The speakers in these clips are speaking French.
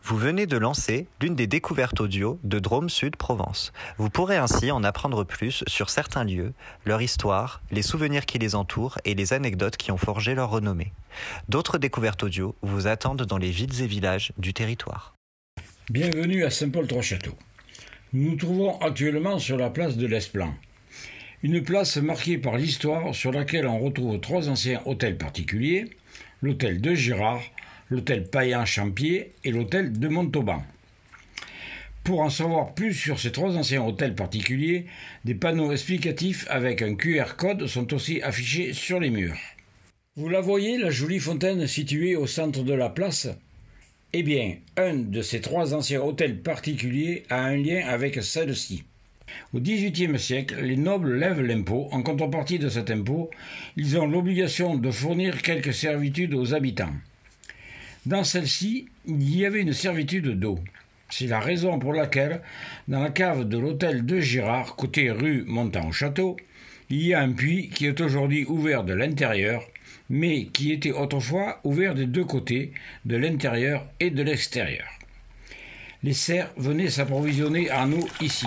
Vous venez de lancer l'une des découvertes audio de Drôme Sud Provence. Vous pourrez ainsi en apprendre plus sur certains lieux, leur histoire, les souvenirs qui les entourent et les anecdotes qui ont forgé leur renommée. D'autres découvertes audio vous attendent dans les villes et villages du territoire. Bienvenue à Saint-Paul-Trois-Châteaux. Nous nous trouvons actuellement sur la place de l'Esplan. Une place marquée par l'histoire sur laquelle on retrouve 3 anciens hôtels particuliers, l'hôtel de Girard, l'hôtel Payan-Champier et l'hôtel de Montauban. Pour en savoir plus sur ces 3 anciens hôtels particuliers, des panneaux explicatifs avec un QR code sont aussi affichés sur les murs. Vous la voyez, la jolie fontaine située au centre de la place ? Eh bien, un de ces 3 anciens hôtels particuliers a un lien avec celle-ci. Au XVIIIe siècle, les nobles lèvent l'impôt. En contrepartie de cet impôt, ils ont l'obligation de fournir quelques servitudes aux habitants. Dans celle-ci, il y avait une servitude d'eau. C'est la raison pour laquelle, dans la cave de l'hôtel de Girard, côté rue montant au château, il y a un puits qui est aujourd'hui ouvert de l'intérieur, mais qui était autrefois ouvert des 2 côtés, de l'intérieur et de l'extérieur. Les cerfs venaient s'approvisionner en eau ici.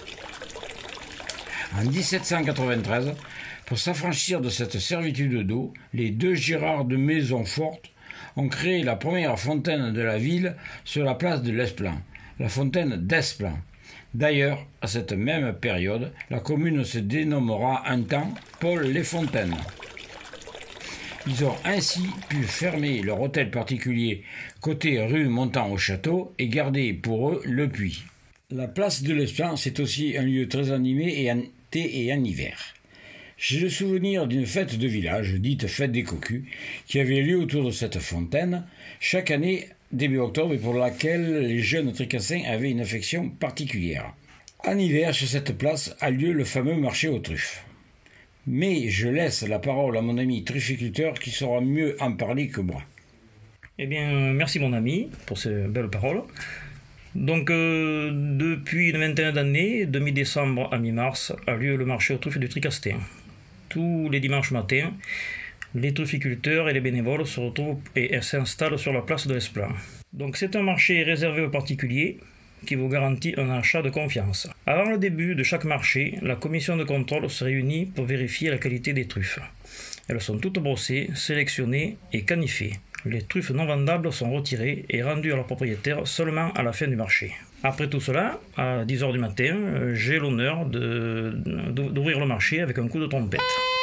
En 1793, pour s'affranchir de cette servitude d'eau, les 2 Girard de Maison Forte ont créé la première fontaine de la ville sur la place de l'Esplan, la fontaine d'Esplan. D'ailleurs, à cette même période, la commune se dénommera un temps Paul-les-Fontaines. Ils ont ainsi pu fermer leur hôtel particulier côté rue montant au château et garder pour eux le puits. La place de l'Esplan, c'est aussi un lieu très animé en été et en hiver. J'ai le souvenir d'une fête de village, dite fête des cocus, qui avait lieu autour de cette fontaine, chaque année début octobre, et pour laquelle les jeunes tricassins avaient une affection particulière. En hiver, sur cette place a lieu le fameux marché aux truffes. Mais je laisse la parole à mon ami trufficulteur qui saura mieux en parler que moi. Eh bien, merci mon ami pour ces belles paroles. Donc, depuis une vingtaine d'années, de mi-décembre à mi-mars, a lieu le marché aux truffes du Tricastin. Tous les dimanches matins, les trufficulteurs et les bénévoles se retrouvent et s'installent sur la place de l'Esplan. Donc, c'est un marché réservé aux particuliers qui vous garantit un achat de confiance. Avant le début de chaque marché, la commission de contrôle se réunit pour vérifier la qualité des truffes. Elles sont toutes brossées, sélectionnées et canifées. Les truffes non vendables sont retirées et rendues à leur propriétaire seulement à la fin du marché. Après tout cela, à 10h du matin, j'ai l'honneur d'ouvrir le marché avec un coup de trompette.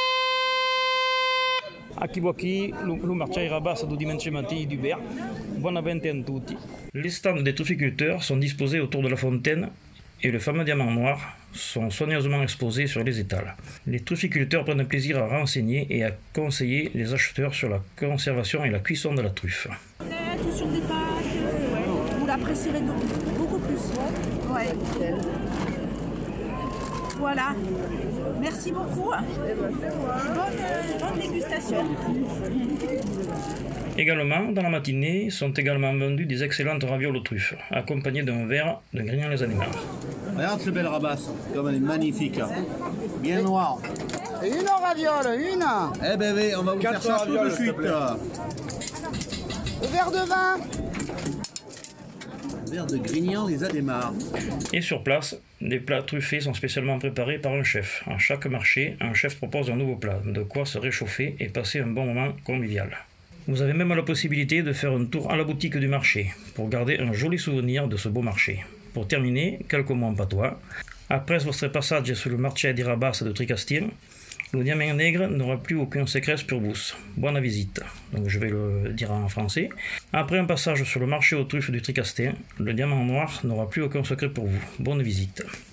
Le marché rabassa du dimanche matin d'Hubert. Buon avvenire a tutti. Les stands des trufficulteurs sont disposés autour de la fontaine et le fameux diamant noir sont soigneusement exposés sur les étals. Les trufficulteurs prennent plaisir à renseigner et à conseiller les acheteurs sur la conservation et la cuisson de la truffe. Ou sur des pâtes, vous l'apprécierez beaucoup plus. Ouais. Voilà. Merci beaucoup. Bonne dégustation. Également, dans la matinée, sont également vendus des excellentes ravioles aux truffes, accompagnées d'un verre de Grignan les Animaux. Regarde ce bel rabasse, comme elle est magnifique. Bien noire. Et une raviole, une. Eh ben oui, on va vous faire ça tout de suite. Le verre de vin. Un verre de Grignan les Adémars. Et sur place, des plats truffés sont spécialement préparés par un chef. À chaque marché, un chef propose un nouveau plat, de quoi se réchauffer et passer un bon moment convivial. Vous avez même la possibilité de faire un tour à la boutique du marché, pour garder un joli souvenir de ce beau marché. Pour terminer, quelques mots en patois. Après votre passage sur le marché di Rabassa de Tricastin, le diamant nègre n'aura plus aucun secret pour vous. Bonne visite. Donc je vais le dire en français. Après un passage sur le marché aux truffes du Tricastin, le diamant noir n'aura plus aucun secret pour vous. Bonne visite.